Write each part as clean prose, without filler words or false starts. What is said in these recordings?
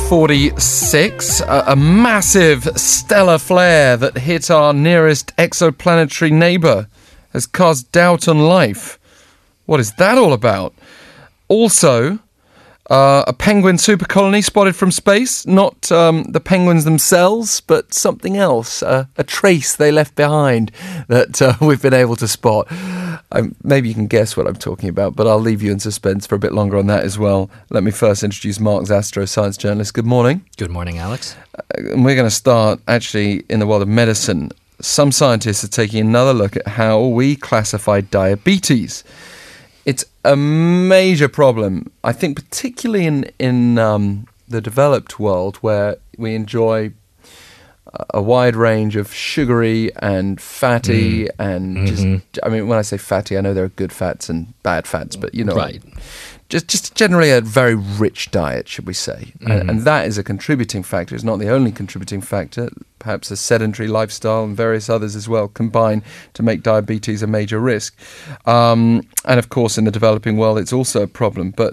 6:46, a massive stellar flare that hit our nearest exoplanetary neighbour has cast doubt on life. What is that all about? Also, a penguin supercolony spotted from space. Not the penguins themselves, but something else. A trace they left behind that we've been able to spot. Maybe you can guess what I'm talking about, but I'll leave you in suspense for a bit longer on that as well. Let me first introduce Mark Zastrow, science journalist. Good morning. Good morning, Alex. And we're going to start actually in the world of medicine. Some scientists are taking another look at how we classify diabetes. It's a major problem, I think, particularly in the developed world, where we enjoy a wide range of sugary and fatty and just, I mean, when I say fatty, I know there are good fats and bad fats, but you know, right. Just generally a very rich diet, should we say. And that is a contributing factor. It's not the only contributing factor. Perhaps a sedentary lifestyle and various others as well combine to make diabetes a major risk. And of course, in the developing world, it's also a problem. But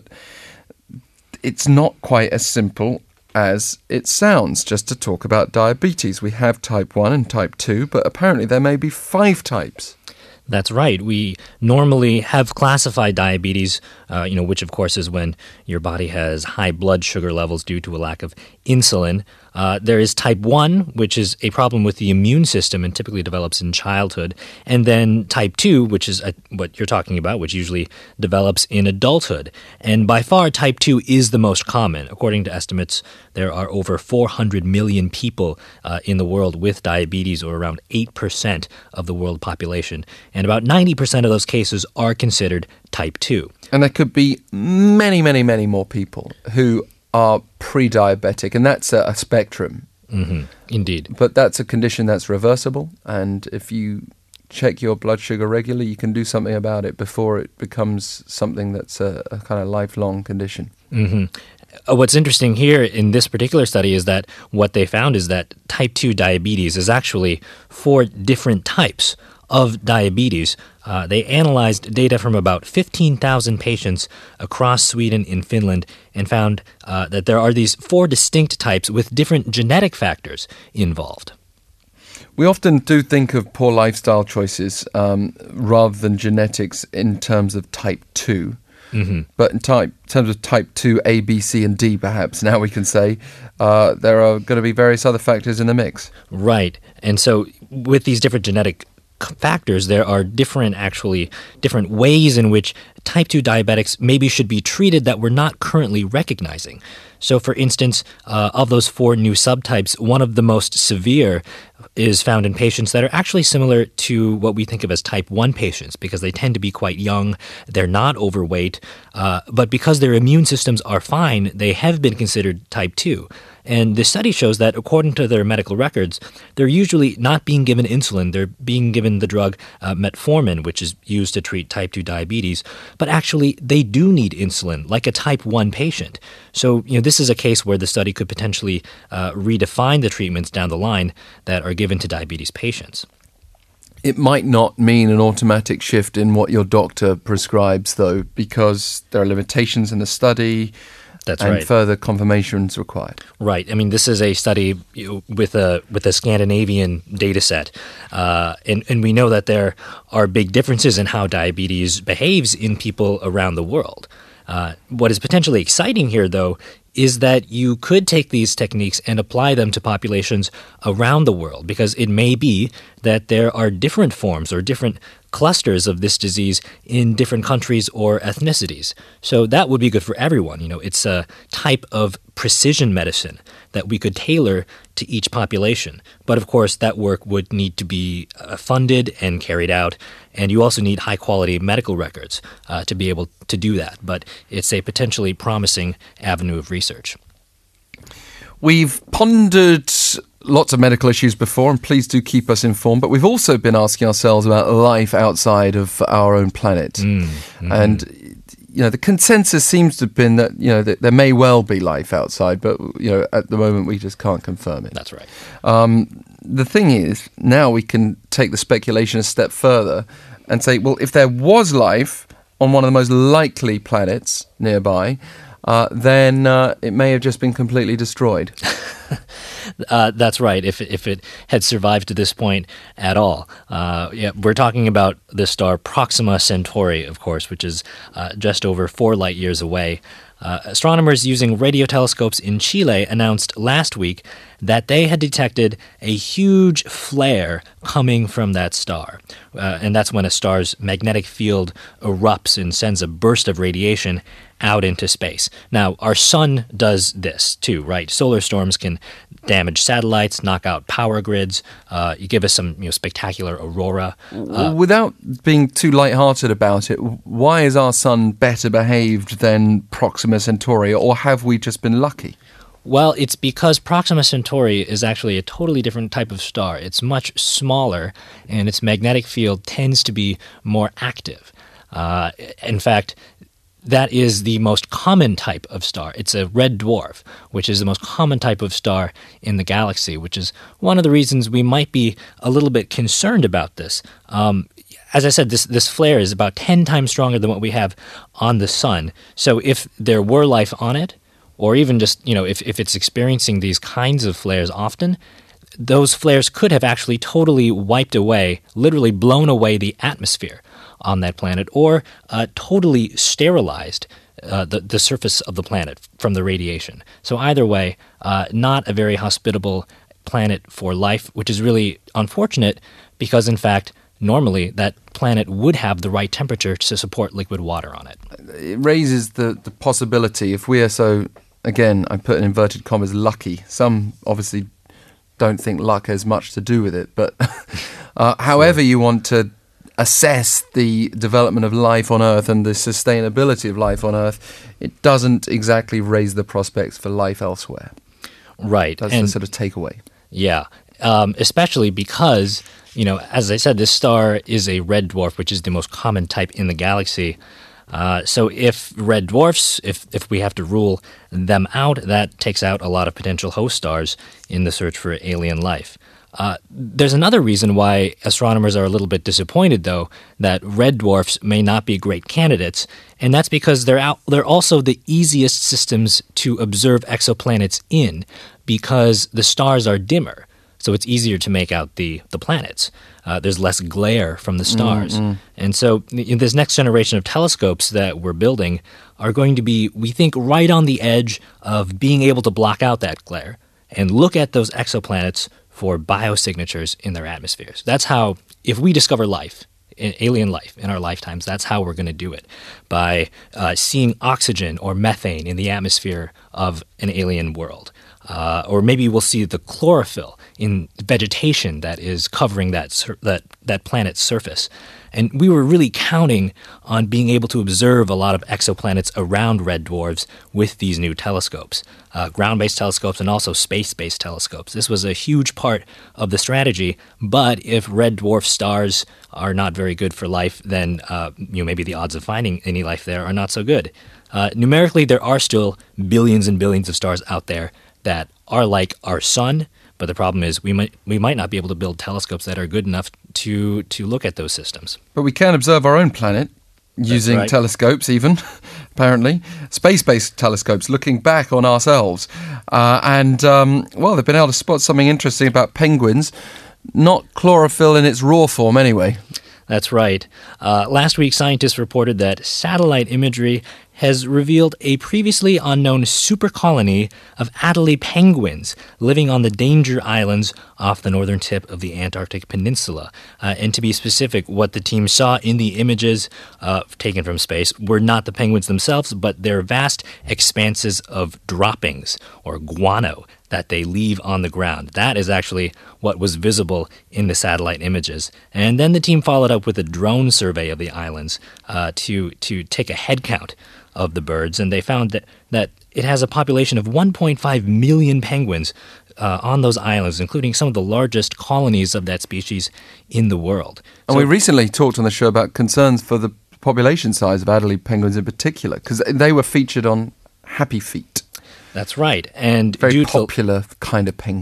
it's not quite as simple as it sounds just to talk about diabetes. We have type 1 and type 2, but apparently there may be 5 types. That's right. We normally have classified diabetes, which of course is when your body has high blood sugar levels due to a lack of insulin. There is type 1, which is a problem with the immune system and typically develops in childhood. And then type 2, which is what you're talking about, which usually develops in adulthood. And by far, type 2 is the most common. According to estimates, there are over 400 million people in the world with diabetes, or around 8% of the world population. And about 90% of those cases are considered type 2. And there could be many, many, many more people who are pre-diabetic, and that's a spectrum. Indeed. But that's a condition that's reversible, and if you check your blood sugar regularly, you can do something about it before it becomes something that's a kind of lifelong condition. What's interesting here in this particular study is that what they found is that type 2 diabetes is actually 4 different types of diabetes. They analyzed data from about 15,000 patients across Sweden and Finland and found that there are these 4 distinct types with different genetic factors involved. We often do think of poor lifestyle choices rather than genetics in terms of type 2. But in terms of type 2, A, B, C, and D, perhaps, now we can say, there are going to be various other factors in the mix. Right. And so with these different genetic factors, there are different ways in which type 2 diabetics maybe should be treated that we're not currently recognizing. So, for instance, of those 4 new subtypes, one of the most severe is found in patients that are actually similar to what we think of as type 1 patients, because they tend to be quite young, they're not overweight, but because their immune systems are fine, they have been considered type 2. And the study shows that, according to their medical records, they're usually not being given insulin. They're being given the drug metformin, which is used to treat type 2 diabetes. But actually, they do need insulin, like a type 1 patient. So, this is a case where the study could potentially redefine the treatments down the line that are given to diabetes patients. It might not mean an automatic shift in what your doctor prescribes, though, because there are limitations in the study. That's and right. Further confirmations required. Right. I mean, this is a study with a Scandinavian data set, and we know that there are big differences in how diabetes behaves in people around the world. What is potentially exciting here, though, is that you could take these techniques and apply them to populations around the world, because it may be that there are different forms or different clusters of this disease in different countries or ethnicities. So that would be good for everyone. It's a type of precision medicine that we could tailor to each population. But of course, that work would need to be funded and carried out. And you also need high-quality medical records to be able to do that. But it's a potentially promising avenue of research. We've pondered lots of medical issues before, and please do keep us informed. But we've also been asking ourselves about life outside of our own planet. And, the consensus seems to have been that, that there may well be life outside, but, at the moment we just can't confirm it. That's right. The thing is, now we can take the speculation a step further and say, well, if there was life on one of the most likely planets nearby, then it may have just been completely destroyed. That's right, if it had survived to this point at all. Yeah, we're talking about the star Proxima Centauri, of course, which is just over 4 light years away. Astronomers using radio telescopes in Chile announced last week that they had detected a huge flare coming from that star. And that's when a star's magnetic field erupts and sends a burst of radiation out into space. Now, our sun does this too, right? Solar storms can damage satellites, knock out power grids, you give us some spectacular aurora. Without being too lighthearted about it, why is our sun better behaved than Proxima Centauri, or have we just been lucky? Well, it's because Proxima Centauri is actually a totally different type of star. It's much smaller, and its magnetic field tends to be more active. In fact, that is the most common type of star. It's a red dwarf, which is the most common type of star in the galaxy, which is one of the reasons we might be a little bit concerned about this. As I said, this flare is about 10 times stronger than what we have on the sun. So if there were life on it, or even just, if it's experiencing these kinds of flares often, those flares could have actually totally wiped away, literally blown away the atmosphere on that planet, or totally sterilized the surface of the planet from the radiation. So either way, not a very hospitable planet for life, which is really unfortunate because, in fact, normally that planet would have the right temperature to support liquid water on it. It raises the possibility, if we are so, again, I put in inverted commas, lucky. Some obviously don't think luck has much to do with it, but however you want to assess the development of life on Earth and the sustainability of life on Earth, it doesn't exactly raise the prospects for life elsewhere. Right. That's the sort of takeaway. Yeah, especially because, as I said, this star is a red dwarf, which is the most common type in the galaxy. So if red dwarfs, if we have to rule them out, that takes out a lot of potential host stars in the search for alien life. There's another reason why astronomers are a little bit disappointed, though, that red dwarfs may not be great candidates, and that's because they're also the easiest systems to observe exoplanets in, because the stars are dimmer, so it's easier to make out the planets. There's less glare from the stars. And so in this next generation of telescopes that we're building are going to be, we think, right on the edge of being able to block out that glare and look at those exoplanets for biosignatures in their atmospheres. That's how, if we discover life, alien life in our lifetimes, that's how we're going to do it, by seeing oxygen or methane in the atmosphere of an alien world. Or maybe we'll see the chlorophyll in vegetation that is covering that planet's surface. And we were really counting on being able to observe a lot of exoplanets around red dwarfs with these new telescopes, ground-based telescopes and also space-based telescopes. This was a huge part of the strategy, but if red dwarf stars are not very good for life, then maybe the odds of finding any life there are not so good. Numerically, there are still billions and billions of stars out there that are like our sun, but the problem is we might not be able to build telescopes that are good enough to look at those systems. But we can observe our own planet using telescopes even, apparently. Space-based telescopes looking back on ourselves. They've been able to spot something interesting about penguins. Not chlorophyll in its raw form anyway. That's right. Last week, scientists reported that satellite imagery has revealed a previously unknown supercolony of Adelie penguins living on the Danger Islands off the northern tip of the Antarctic Peninsula. And to be specific, what the team saw in the images taken from space were not the penguins themselves, but their vast expanses of droppings, or guano, that they leave on the ground. That is actually what was visible in the satellite images. And then the team followed up with a drone survey of the islands to take a head count of the birds, and they found that it has a population of 1.5 million penguins on those islands, including some of the largest colonies of that species in the world. And we recently talked on the show about concerns for the population size of Adelie penguins in particular, because they were featured on Happy Feet. That's right. And very popular kind of penguin.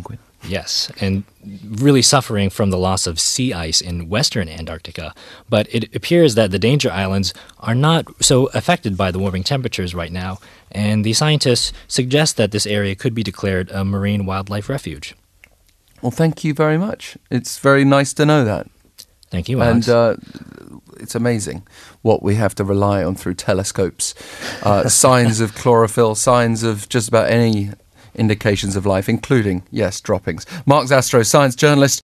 Yes, and really suffering from the loss of sea ice in western Antarctica. But it appears that the danger islands are not so affected by the warming temperatures right now, and the scientists suggest that this area could be declared a marine wildlife refuge. Well, thank you very much. It's very nice to know that. Thank you, Alex. And it's amazing what we have to rely on through telescopes. Signs of chlorophyll, signs of just about any indications of life, including, yes, droppings. Mark Zastrow, science journalist